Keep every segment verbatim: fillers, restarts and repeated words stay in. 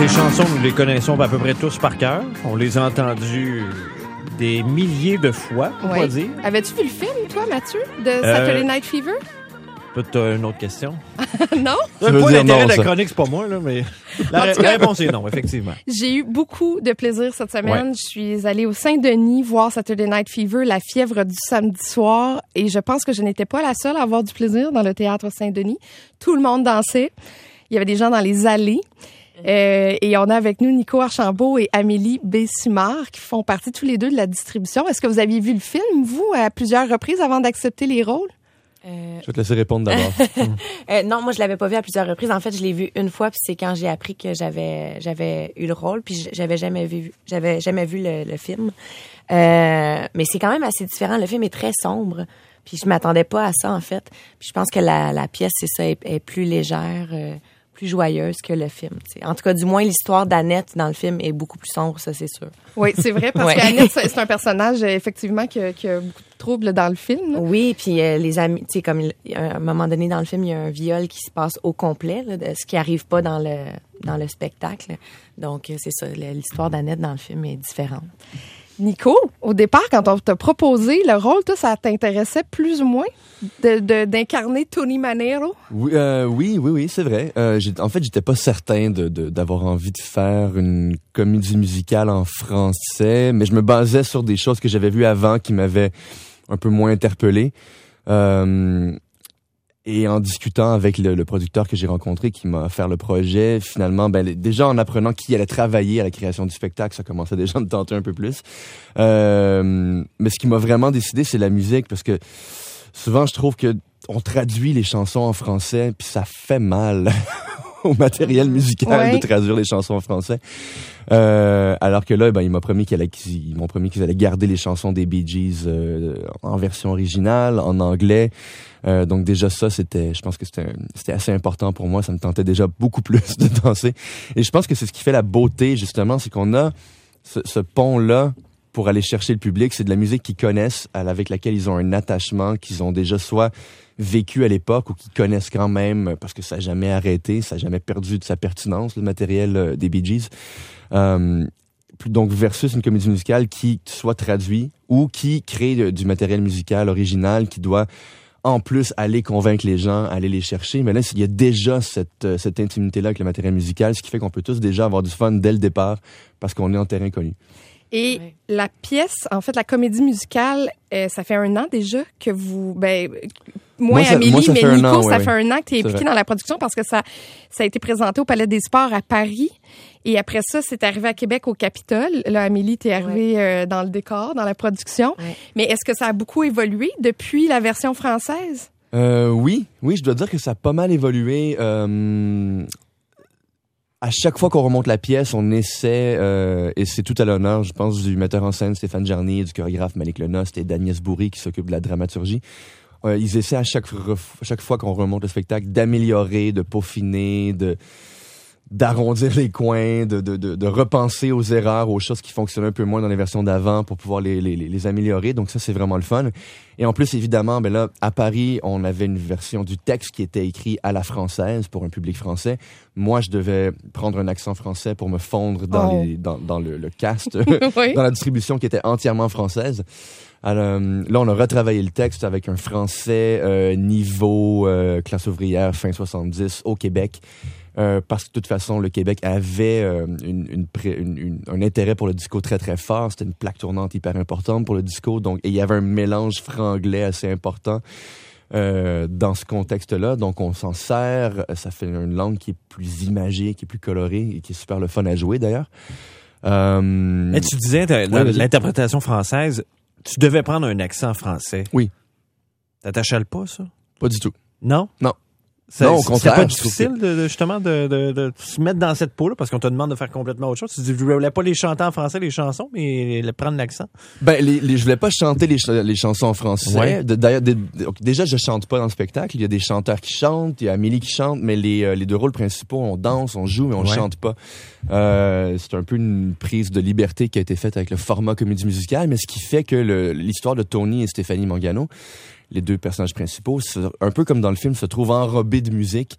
Ces chansons, nous les connaissons à peu près tous par cœur. On les a entendues des milliers de fois, on ouais. va dire. Avais-tu vu le film, toi, Mathieu, de Saturday euh... Night Fever? Peut-être euh, une autre question. Non? C'est pas l'intérêt de la chronique, c'est pas moi, là, mais la, la réponse est non, effectivement. J'ai eu beaucoup de plaisir cette semaine. Ouais. Je suis allée au Saint-Denis voir Saturday Night Fever, la fièvre du samedi soir, et je pense que je n'étais pas la seule à avoir du plaisir dans le théâtre Saint-Denis. Tout le monde dansait. Il y avait des gens dans les allées. Euh, et on a avec nous Nico Archambault et Amélie B-Simard qui font partie tous les deux de la distribution. Est-ce que vous aviez vu le film, vous, à plusieurs reprises avant d'accepter les rôles? Euh... Je vais te laisser répondre d'abord. euh, non, moi je l'avais pas vu à plusieurs reprises. En fait, je l'ai vu une fois, puis c'est quand j'ai appris que j'avais j'avais eu le rôle, puis j'avais jamais vu j'avais jamais vu le, le film. Euh, mais c'est quand même assez différent. Le film est très sombre, puis je m'attendais pas à ça en fait. Puis je pense que la, la pièce c'est ça est, est plus légère, euh, plus joyeuse que le film. T'sais. En tout cas, du moins l'histoire d'Annette dans le film est beaucoup plus sombre, ça c'est sûr. Oui, c'est vrai parce ouais. qu'Annette c'est un personnage effectivement qui a, qui a beaucoup de troubles dans le film. Là. Oui, puis euh, les amis, tu sais, comme à un moment donné dans le film, il y a un viol qui se passe au complet, là, de, ce qui arrive pas dans le dans le spectacle. Donc c'est ça, l'histoire d'Annette dans le film est différente. Nico, au départ, quand on t'a proposé le rôle, toi, ça t'intéressait plus ou moins de, de, d'incarner Tony Manero? Oui, euh, oui, oui, oui, c'est vrai. Euh, j'ai, en fait, j'étais pas certain de, de, d'avoir envie de faire une comédie musicale en français, mais je me basais sur des choses que j'avais vues avant qui m'avaient un peu moins interpellé. Euh, Et en discutant avec le, le producteur que j'ai rencontré, qui m'a offert le projet, finalement, ben déjà en apprenant qui allait travailler à la création du spectacle, ça commençait déjà à me tenter un peu plus. Euh, mais ce qui m'a vraiment décidé, c'est la musique, parce que souvent, je trouve que on traduit les chansons en français, puis ça fait mal au matériel musical ouais. de traduire les chansons en français. Euh, alors que là, ben, il m'a promis qu'il allait, qu'ils m'ont promis qu'ils allaient garder les chansons des Bee Gees euh, en version originale, en anglais. Euh, donc déjà ça, c'était, je pense que c'était, c'était assez important pour moi. Ça me tentait déjà beaucoup plus de danser. Et je pense que c'est ce qui fait la beauté, justement, c'est qu'on a ce, ce pont-là pour aller chercher le public. C'est de la musique qu'ils connaissent, avec laquelle ils ont un attachement, qu'ils ont déjà soit vécu à l'époque ou qu'ils connaissent quand même, parce que ça n'a jamais arrêté, ça n'a jamais perdu de sa pertinence, le matériel des Bee Gees. Euh, donc versus une comédie musicale qui soit traduit ou qui crée du matériel musical original qui doit en plus aller convaincre les gens, aller les chercher. Mais là, il y a déjà cette, cette intimité-là avec le matériel musical, ce qui fait qu'on peut tous déjà avoir du fun dès le départ parce qu'on est en terrain connu. Et ouais. la pièce, en fait, la comédie musicale, euh, ça fait un an déjà que vous... Ben, moi, moi ça, Amélie, moi, ça mais Nico, an, ça ouais, fait un an que tu es impliqué vrai. dans la production parce que ça, ça a été présenté au Palais des Sports à Paris. Et après ça, c'est arrivé à Québec au Capitole. Là, Amélie, t'es arrivée ouais. euh, dans le décor, dans la production. Ouais. Mais est-ce que ça a beaucoup évolué depuis la version française? Euh, oui, oui, je dois dire que ça a pas mal évolué. Euh, à chaque fois qu'on remonte la pièce, on essaie, euh, et c'est tout à l'honneur, je pense, du metteur en scène Stéphane Jarnier, du chorégraphe Malik Lenost et d'Agnès Bourri qui s'occupe de la dramaturgie. Euh, ils essaient à chaque, à chaque fois qu'on remonte le spectacle d'améliorer, de peaufiner, de... d'arrondir les coins, de, de, de, de repenser aux erreurs, aux choses qui fonctionnaient un peu moins dans les versions d'avant pour pouvoir les, les, les améliorer. Donc ça, c'est vraiment le fun. Et en plus, évidemment, ben là, à Paris, on avait une version du texte qui était écrit à la française pour un public français. Moi, je devais prendre un accent français pour me fondre dans, oh. les, dans, dans le, le cast, oui. dans la distribution qui était entièrement française. Alors, là, on a retravaillé le texte avec un français euh, niveau euh, classe ouvrière fin soixante-dix au Québec. Euh, parce que de toute façon, le Québec avait euh, une, une, une, une, un intérêt pour le disco très, très fort. C'était une plaque tournante hyper importante pour le disco. Donc, et il y avait un mélange franglais assez important euh, dans ce contexte-là. Donc, on s'en sert. Ça fait une langue qui est plus imagée, qui est plus colorée et qui est super le fun à jouer, d'ailleurs. Euh, Mais tu disais, ouais, l'interprétation française, tu devais prendre un accent français. Oui. T'attachais pas, ça? Pas du tout. Non? Non. C'est, non, au contraire, c'est pas difficile que... de, de, justement de, de, de se mettre dans cette peau-là parce qu'on te demande de faire complètement autre chose. Tu dis, je voulais pas les chanter en français, les chansons, mais les, prendre l'accent. Ben, les, les, je voulais pas chanter les, ch- les chansons en français. Ouais. De, d'ailleurs, de, de, déjà, je chante pas dans le spectacle. Il y a des chanteurs qui chantent, il y a Amélie qui chante, mais les, euh, les deux rôles principaux, on danse, on joue, mais on ouais. chante pas. Euh, c'est un peu une prise de liberté qui a été faite avec le format comédie musicale, mais ce qui fait que le, l'histoire de Tony et Stéphanie Mangano, les deux personnages principaux, un peu comme dans le film, se trouvent enrobés de musique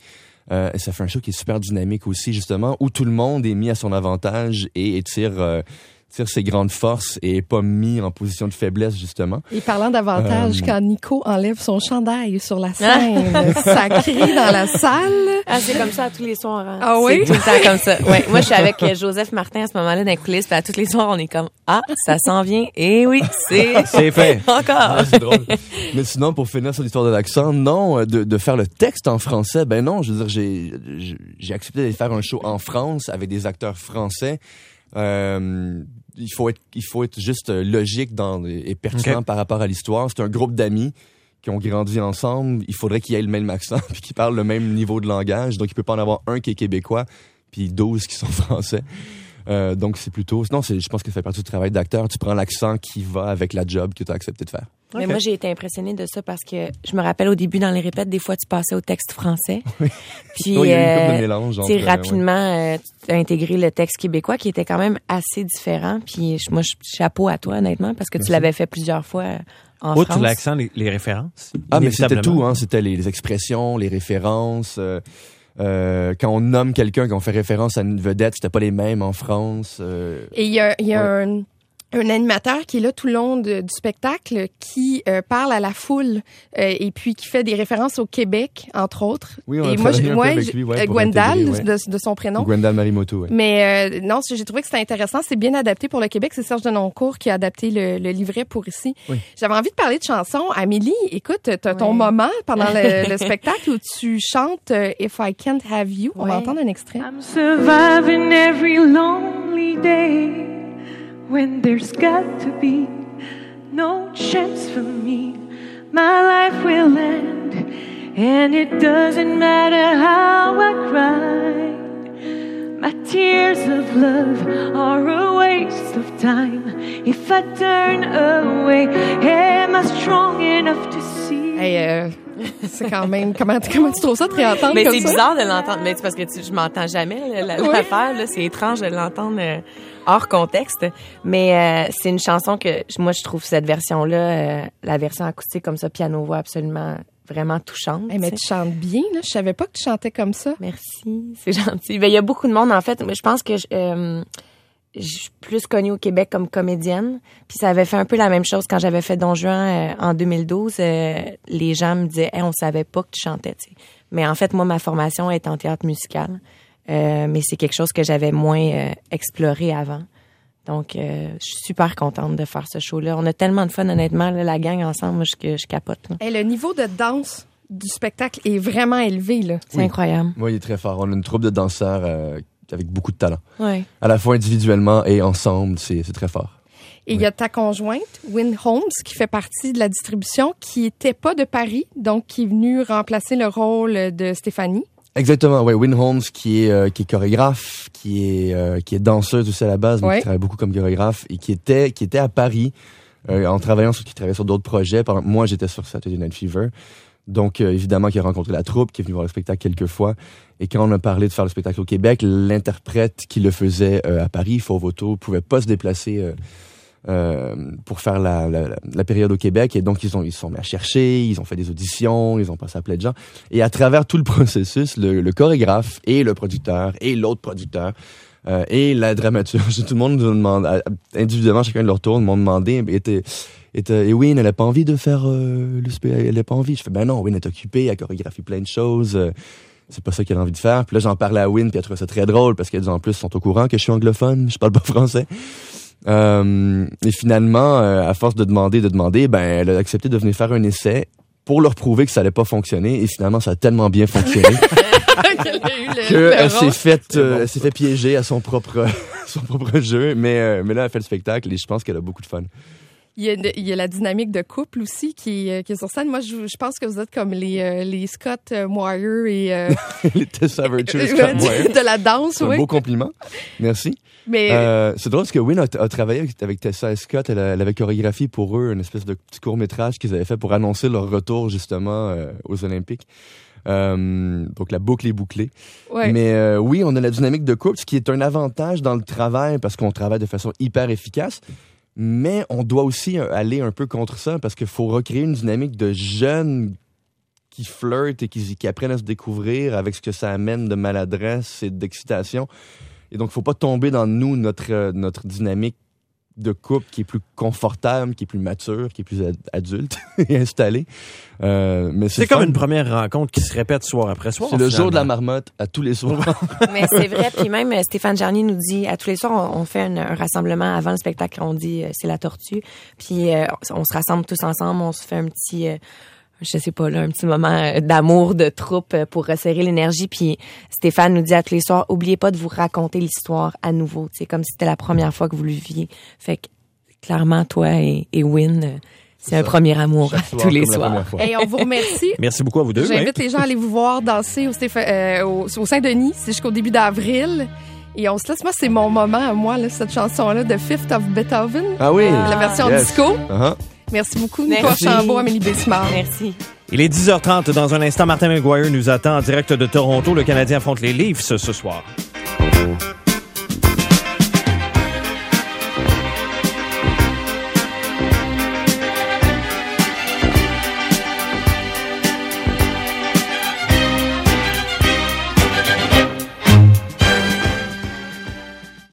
Euh, et ça fait un show qui est super dynamique aussi, justement, où tout le monde est mis à son avantage et, et tire... Euh, tire ses grandes forces et est pas mis en position de faiblesse, justement. Et parlant d'avantage, euh... quand Nico enlève son chandail sur la scène, ça crie dans la salle. Ah, c'est comme ça à tous les soirs. Hein. Ah oui? C'est tout le temps comme ça. Ouais. Moi, je suis avec Joseph Martin à ce moment-là dans les coulisses, puis à tous les soirs, on est comme, ah, ça s'en vient. Et oui, c'est... c'est fait. Encore. Ouais, c'est drôle. Mais sinon, pour finir sur l'histoire de l'accent, non, de, de faire le texte en français, ben non, je veux dire, j'ai, j'ai accepté de faire un show en France avec des acteurs français. Euh, il faut être, il faut être juste logique dans, et pertinent okay. par rapport à l'histoire. C'est un groupe d'amis qui ont grandi ensemble. Il faudrait qu'ils aient le même accent puis qu'ils parlent le même niveau de langage. Donc, il peut pas en avoir un qui est québécois puis douze qui sont français. Euh, donc, c'est plutôt... Non, c'est, je pense que ça fait partie du travail d'acteur. Tu prends l'accent qui va avec la job que tu as accepté de faire. Mais okay. moi, j'ai été impressionnée de ça parce que je me rappelle au début, dans les répètes, des fois, tu passais au texte français. Oui. Puis, oui, il y a eu une couple euh, de mélange. Tu sais, rapidement, ouais. euh, tu as intégré le texte québécois qui était quand même assez différent. Puis, moi, chapeau à toi, honnêtement, parce que tu Merci. l'avais fait plusieurs fois en Outre France. l'accent, les, les références. Ah, mais c'était tout, hein. C'était les, les expressions, les références... Euh, Euh, quand on nomme quelqu'un, quand on fait référence à une vedette, c'était pas les mêmes en France. Euh... Et il y a, y a ouais. un, un animateur qui est là tout le long de, du spectacle qui euh, parle à la foule euh, et puis qui fait des références au Québec, entre autres. Oui, on a et moi, un moi, peu avec lui, ouais, Gwendal, ouais. de, de son prénom. Gwendal Marimoto, oui. Mais euh, non, j'ai trouvé que c'était intéressant. C'est bien adapté pour le Québec. C'est Serge Denoncourt qui a adapté le, le livret pour ici. Oui. J'avais envie de parler de chansons. Amélie, écoute, t'as oui. ton moment pendant le, le spectacle où tu chantes uh, If I Can't Have You. On oui. va entendre un extrait. I'm surviving every lonely day when there's got to be no chance for me. My life will end and it doesn't matter how I cry. My tears of love are a waste of time. If I turn away, am I strong enough to see? Hey, euh, c'est quand même... Comment, comment tu trouves ça, de réentendre Mais comme c'est ça? bizarre de l'entendre. Mais c'est parce que tu, je m'entends jamais, là, oui. l'affaire. Là, c'est étrange de l'entendre euh, hors contexte. Mais euh, c'est une chanson que, moi, je trouve cette version-là, euh, la version acoustique comme ça, piano-voix, absolument... vraiment touchante. Hey, mais tu chantes bien, là. Je savais pas que tu chantais comme ça. Merci, c'est gentil. Ben, il y a beaucoup de monde, en fait. Je pense que je, euh, je suis plus connue au Québec comme comédienne. Puis ça avait fait un peu la même chose quand j'avais fait Don Juan euh, en deux mille douze. Euh, les gens me disaient, hey, on savait pas que tu chantais, tu sais. Mais en fait, moi, ma formation est en théâtre musical. Euh, mais c'est quelque chose que j'avais moins euh, exploré avant. Donc, euh, je suis super contente de faire ce show-là. On a tellement de fun, honnêtement, là, la gang ensemble, moi, je, je capote. Et le niveau de danse du spectacle est vraiment élevé, là. C'est oui. incroyable. Oui, il est très fort. On a une troupe de danseurs euh, avec beaucoup de talent. Oui. À la fois individuellement et ensemble, c'est, c'est très fort. Et il oui. y a ta conjointe, Wynne Holmes, qui fait partie de la distribution, qui était pas de Paris, donc qui est venue remplacer le rôle de Stéphanie. Exactement, ouais, Wynne Holmes qui est euh, qui est chorégraphe, qui est euh, qui est danseuse aussi à la base, mais ouais. qui travaille beaucoup comme chorégraphe et qui était qui était à Paris euh, en travaillant sur qui travaillait sur d'autres projets. Pendant que moi j'étais sur Saturday Night Fever, donc euh, évidemment qui a rencontré la troupe, qui est venu voir le spectacle quelques fois. Et quand on a parlé de faire le spectacle au Québec, l'interprète qui le faisait euh, à Paris, Fauve Auto, pouvait pas se déplacer. Euh, Euh, pour faire la, la, la période au Québec, et donc ils ont ils se sont mis à chercher, ils ont fait des auditions, ils ont passé à plein de gens, et à travers tout le processus, le, le chorégraphe et le producteur et l'autre producteur euh, et la dramaturge, tout le monde nous demande individuellement, chacun de leur tour, m'ont demandé, était était et Wynne, elle a pas envie de faire euh, le spectacle, elle a pas envie. Je fais ben non, Wynne est occupée, elle chorégraphie plein de choses. Euh, c'est pas ça qu'elle a envie de faire. Puis là j'en parlais à Wynne, puis elle trouvait ça très drôle parce qu'elles en plus sont au courant que je suis anglophone, je parle pas français. Euh, et finalement, euh, à force de demander, de demander, ben, elle a accepté de venir faire un essai pour leur prouver que ça allait pas fonctionner. Et finalement, ça a tellement bien fonctionné qu'elle s'est fait, euh, bon. elle s'est fait piéger à son propre, son propre jeu. Mais, euh, mais là, elle fait le spectacle et je pense qu'elle a beaucoup de fun. Il y, a, il y a la dynamique de couple aussi qui, qui est sur scène. Moi, je, je pense que vous êtes comme les, euh, les Scott Moir et... Euh, les Tessa Virtue et Scott Moir. De la danse, c'est oui. un beau compliment. Merci. Mais euh, c'est drôle parce que Wynne a, a travaillé avec, avec Tessa et Scott. Elle, a, elle avait chorégraphié pour eux une espèce de petit court-métrage qu'ils avaient fait pour annoncer leur retour, justement, euh, aux Olympiques. Euh, donc, la boucle est bouclée. Ouais. Mais euh, oui, on a la dynamique de couple, ce qui est un avantage dans le travail parce qu'on travaille de façon hyper efficace. Mais on doit aussi aller un peu contre ça parce qu'il faut recréer une dynamique de jeunes qui flirtent et qui, qui apprennent à se découvrir avec ce que ça amène de maladresse et d'excitation. Et donc, il ne faut pas tomber dans nous, notre, notre dynamique de couple qui est plus confortable, qui est plus mature, qui est plus ad- adulte et installé. Euh, mais c'est c'est comme fun. une première rencontre qui se répète soir après soir. C'est le finalement. jour de la marmotte à tous les soirs. Mais c'est vrai. Puis même, Stéphane Jarnier nous dit, à tous les soirs, on, on fait un, un rassemblement avant le spectacle. On dit, euh, c'est la tortue. Puis euh, on se rassemble tous ensemble. On se fait un petit... Euh, je sais pas, là, un petit moment d'amour, de troupe pour resserrer l'énergie. Puis Stéphane nous dit à tous les soirs, oubliez pas de vous raconter l'histoire à nouveau. C'est comme si c'était la première fois que vous le viviez. Fait que, clairement, toi et, et Win, c'est, c'est un premier amour soir, tous les soirs. Et on vous remercie. Merci beaucoup à vous deux. J'invite hein. les gens à aller vous voir danser au, Stéph- euh, au, au Saint-Denis. C'est jusqu'au début d'avril. Et on se laisse. Moi, c'est mon moment à moi, là, cette chanson-là de Fifth of Beethoven. Ah oui! La version yes. disco. Uh-huh. Merci beaucoup, Nicolas Merci. Archambault, Amélie Bessimard. Merci. Il est dix heures trente. Dans un instant, Martin McGuire nous attend en direct de Toronto. Le Canadien affronte les Leafs ce soir.